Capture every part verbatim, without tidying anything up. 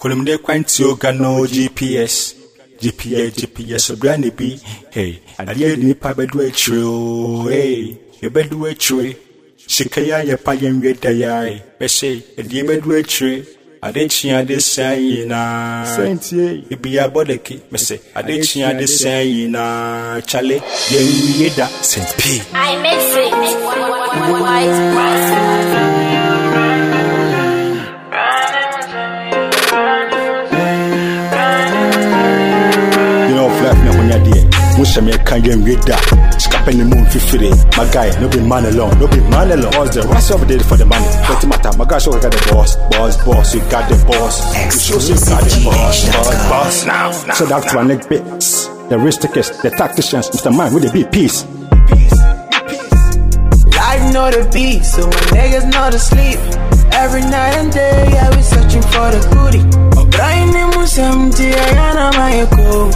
Kolum de kwanti oga no G P S. G P S, G P S, so brand be. Hey, and I hear the pa bedu etro. Hey, you bedu etro. Shikaya ya pa yem we dayai. Be say, e di bedu etro. I didn't see this saying na. Senti, e be a bodeki. Me say, I didn't see this saying na. Chale, ye yeda. Saint P. I miss it. White rice. Mushame can you read that? Scapping the moon fifty. My guy, no be man alone, no be man alone. What's the what's over there for the money? What matter? My guy, so we got the boss, boss, boss. You got the boss. You show you got the boss, boss, boss. Now, now. So that's my neck bits. The risk takers, the tacticians, Mister Man with the beat peace. Life know the beat, so my niggas know the sleep. Every night and day, I be searching for the booty. Brian was empty, I am my cool.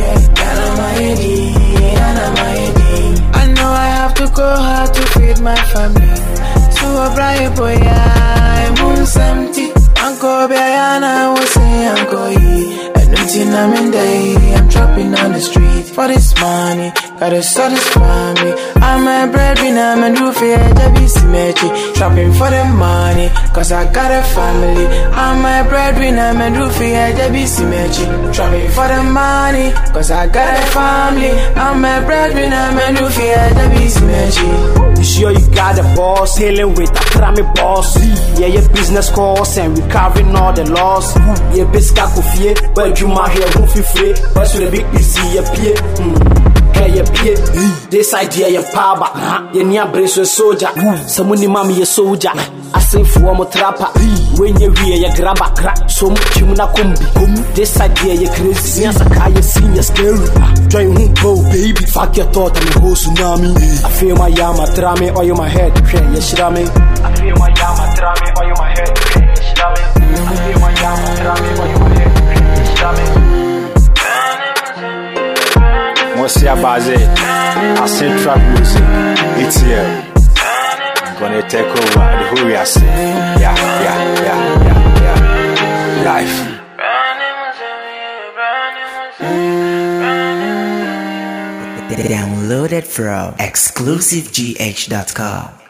I know I have to go hard to feed my family. So a bright boy, I'm empty. Uncle Bayana was saying, Uncle E. And until I'm in day, I'm trapping on the street for this money. Gotta satisfy me. I'm a breadwinner, I'm a new fear, W C Mechi. Trapping for the money, cause I got a family. I'm a breadwinner, I'm a new fear, W C Mechi. Trapping for the money, cause I got a family. I'm a breadwinner, I'm a new fear, W C Mechi. You sure you got the boss, hailing with a crammy boss. Yeah, your business course and recovering all the loss. Yeah, biscuit coffee, but you might hear who feel free. But with a big P C, appear. Hey, appear. This idea, your power. Your near brace was soldier. Someone in mommy, a soldier. I say for one trapper. When you hear your grabber crack, so much you na kumbi. This idea, your crazy, yes, I can't see your scary. Try who go, baby. Fuck your thought, I'm a whole tsunami. I feel my yama, drama, or you my head. Yes, shirame. I feel my yama, drama, or you my head. Yes, shirame. I feel my yama, drama, or you my head. Yes, shirame. What's your baze? I say trap music. It's here. I'm gonna take over the whole year. Yeah, yeah, yeah, yeah, yeah. Life. Download it from exclusive G H dot com.